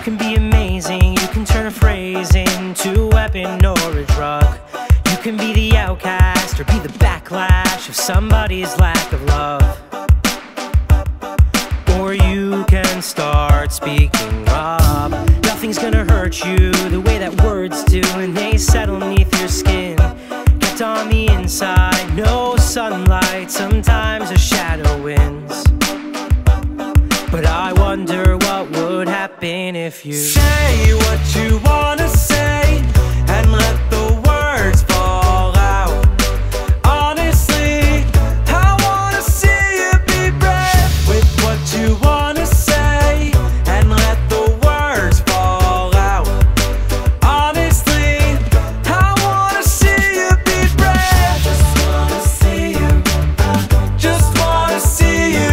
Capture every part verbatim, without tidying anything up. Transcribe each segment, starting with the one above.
can be amazing, you can turn a phrase into a weapon or a drug. You can be the outcast or be the backlash of somebody's lack of love. Or you can start speaking up. Nothing's gonna hurt you the way that words do when they settle neath your skin. Kept on the inside, no sunlight, sometimes a shadow wins. But I wonder what would happen if you say what you wanna say and let the words fall out. Honestly, I wanna see you be brave with what you wanna say and let the words fall out. Honestly, I wanna see you be brave. I just wanna see you. I just wanna see you.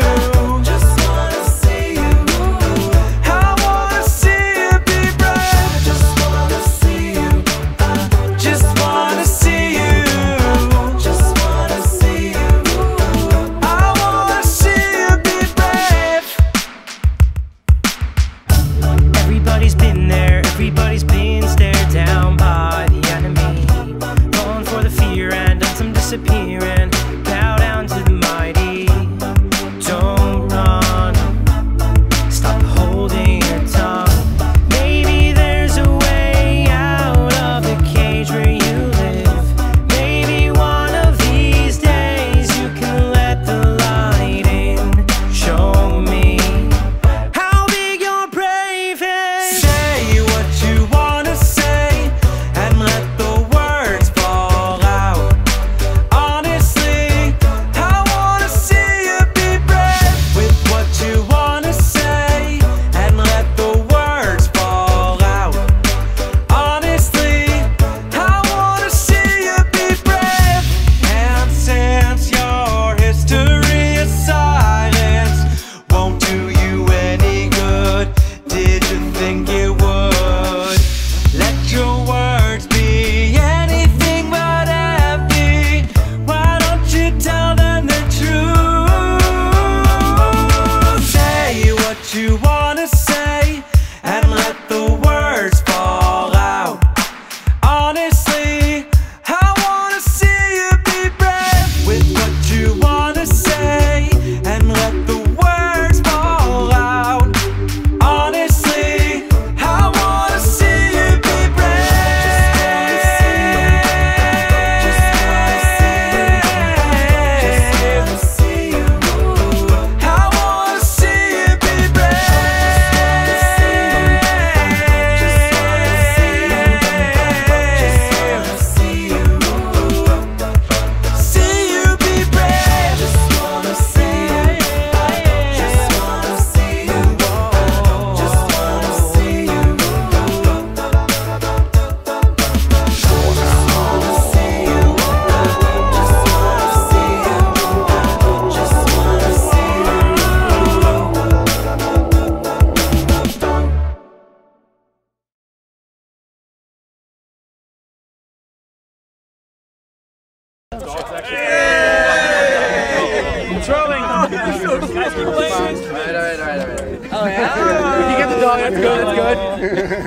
Everybody's been there, everybody's been stared down by the enemy. Going for the fear and done some disappearing. Bow down to the mighty. Don't run, stop holding your tongue. Maybe there's a way out of the cage where you live. Maybe one of these days you can let the light in. Show me how big your brave is. Say what you wanna say and let the words fall out. Honestly, I wanna see you be brave with what you wanna say and let the words fall out. Honestly, I wanna see you be brave. And since your history of silence won't do you any good, did you think it would? Let your words be anything but empty. Why don't you tell them the truth? Say what you wanna say and let the words fall out. Honestly, I wanna see you be brave with what you wanna say and let the words fall out. Honestly, I wanna see you be brave. Just wanna see you. I wanna see you be brave. Just wanna see you. See you be brave. Just wanna see you. Just wanna see you. Just wanna see you. Just wanna see you. Just wanna see you. Just wanna see Trolling. Guys, keep playing. Alright, alright, alright, alright. Oh yeah. If you get the dog, that's good. That's good.